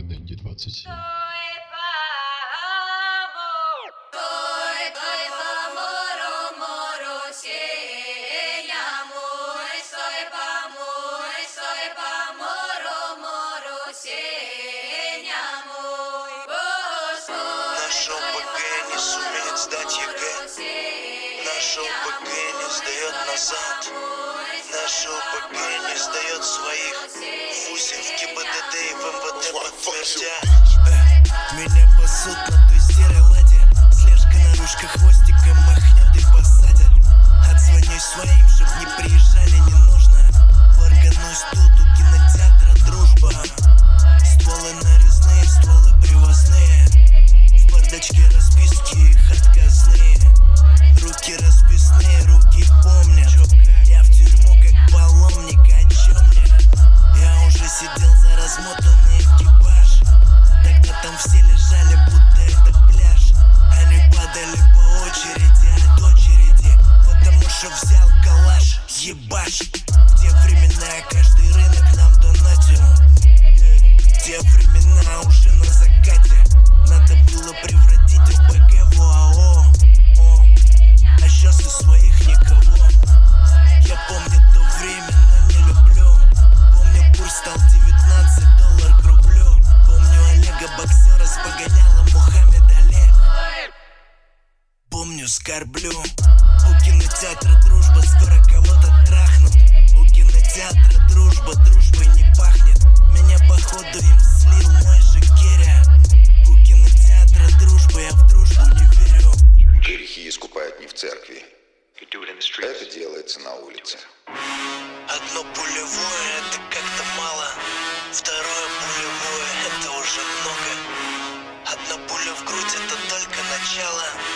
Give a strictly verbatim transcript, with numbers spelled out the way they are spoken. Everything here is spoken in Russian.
Денди двадцать семь. Наш ОПГ не сумеет сдать ЕГЭ. Наш ОПГ не сдает назад. Наш ОПГ не сдает своих. Фусин в ГИБДД и в МВД подтвердят. э, Меня пасут на той серой ладе. Слежка наружка хвостиком махнет и посадят. Отзвонюсь своим, чтоб не приезжали, не нужно. Органусь тут у кинотеатра «Дружба». Стволы нарезные, стволы привозные. В бардачке расписки, их отказные. Руки расписные, руки помнят. Я в тюрьму как паломник, о чем мне? Я уже сидел за размотанный экипаж. Тогда там все лежали, будто это пляж. Они падали по очереди от очереди, потому что взял калаш, ебаш. В те времена каждый рынок нам донатил. В те времена уже на закате. Надо было превратить ОПГ в ОАО. О, а сейчас из своих никого. Я помню то время, но не люблю. Помню, курс стал девятнадцать долларов к рублю. Помню Олега боксера с погонялом Мухаммед Олег. Помню, скорблю. У кинотеатра «Дружба» скоро кого-то трахнут. У кинотеатра «Дружба» дружбой не пахнет. Меня походу им слил мой же Керя. У кинотеатра «Дружба» я в дружбу не верю. Грехи искупают не в церкви. Это делается на улице. Одно пулевое — это как-то мало. Второе пулевое — это уже много. Одна пуля в грудь — это только начало.